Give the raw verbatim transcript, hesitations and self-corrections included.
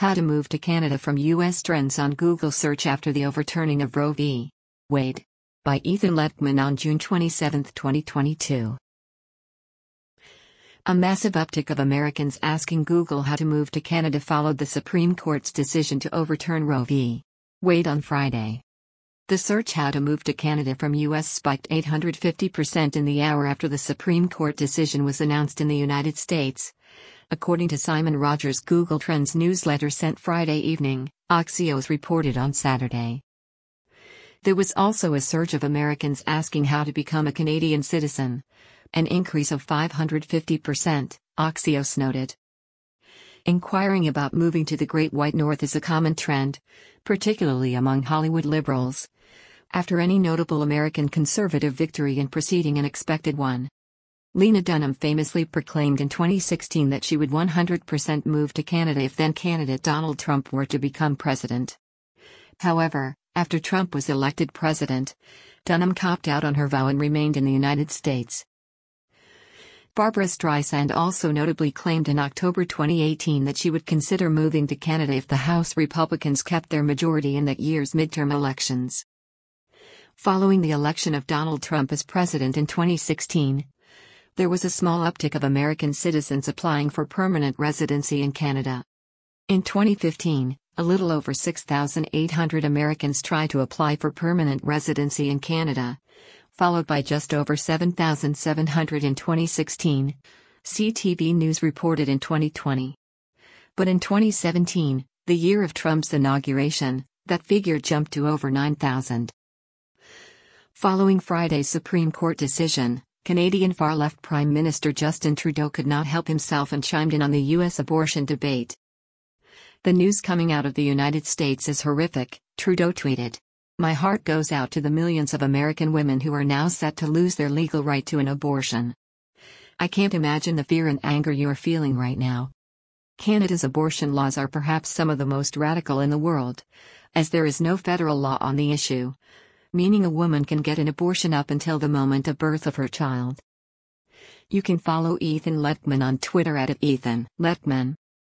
How to move to Canada from U S trends on Google search after the overturning of Roe v. Wade. By Ethan Lettman on June twenty-seventh, twenty twenty-two. A massive uptick of Americans asking Google how to move to Canada followed the Supreme Court's decision to overturn Roe v. Wade on Friday. The search "How to move to Canada" from U S spiked eight hundred fifty percent in the hour after the Supreme Court decision was announced in the United States, according to Simon Rogers' Google Trends newsletter sent Friday evening, Axios reported on Saturday. There was also a surge of Americans asking how to become a Canadian citizen, an increase of five hundred fifty percent, Axios noted. Inquiring about moving to the Great White North is a common trend, particularly among Hollywood liberals, after any notable American conservative victory and preceding an expected one. Lena Dunham famously proclaimed in twenty sixteen that she would one hundred percent move to Canada if then-candidate Donald Trump were to become president. However, after Trump was elected president, Dunham copped out on her vow and remained in the United States. Barbra Streisand also notably claimed in October twenty eighteen that she would consider moving to Canada if the House Republicans kept their majority in that year's midterm elections. Following the election of Donald Trump as president in twenty sixteen, there was a small uptick of American citizens applying for permanent residency in Canada. In twenty fifteen, a little over six thousand eight hundred Americans tried to apply for permanent residency in Canada, followed by just over seven thousand seven hundred in twenty sixteen, C T V News reported in twenty twenty. But in twenty seventeen, the year of Trump's inauguration, that figure jumped to over nine thousand. Following Friday's Supreme Court decision, Canadian far-left Prime Minister Justin Trudeau could not help himself and chimed in on the U S abortion debate. "The news coming out of the United States is horrific," Trudeau tweeted. "My heart goes out to the millions of American women who are now set to lose their legal right to an abortion. I can't imagine the fear and anger you are feeling right now. Canada's abortion laws are perhaps some of the most radical in the world, as there is no federal law on the issue, meaning a woman can get an abortion up until the moment of birth of her child." You can follow Ethan Lettman on Twitter at Ethan Lettman.